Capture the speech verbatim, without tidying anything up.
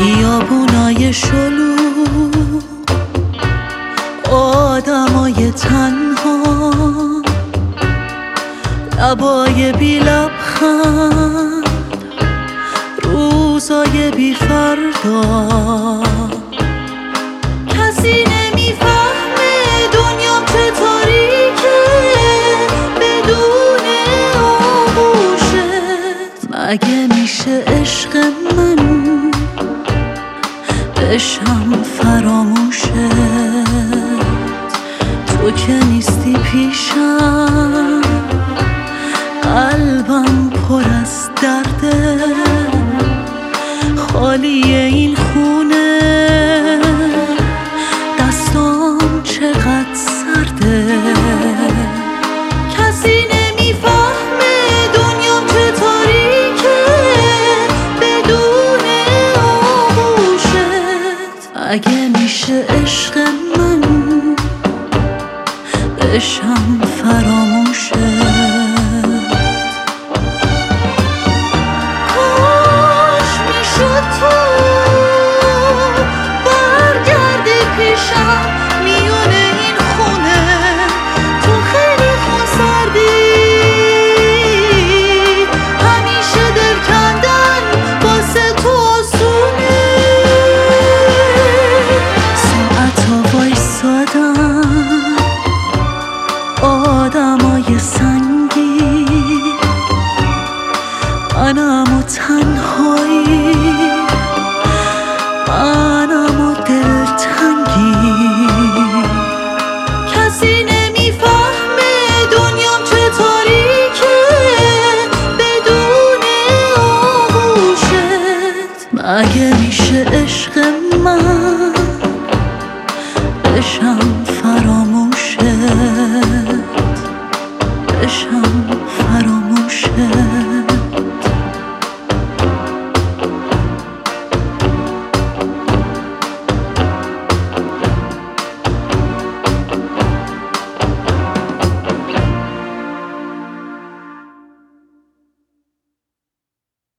خیابونای شلوغ، آدمای تنها، لبای بی لبخند، روزای بی فردا. کسی نمیفهمه دنیام چه تاریکه بدون آغوشت. مگه میشه عشق من بشم فراموشت؟ تو که نیستی پیشم، قلبم پر از درده، خالی این خونه، دستام چقدر سرده. کسی نمیفهمه دنیام چه تاریکه بدون آغوشت. اگه میشه عشق من بشم فراموشت. کاش میشد تو برگردی پیشم میونه این خونه. تو خیلی خونسردی، همیشه دل کندن واسه تو آسونه. ساعتا وایسادم آدمای سنگی، منم و تنهایی، منم و دلتنگی. کسی نمیفهمه دنیام چه تاریکه بدون آغوشت. مگه میشه عشق من بشم فراموشت، بشم فراموشت.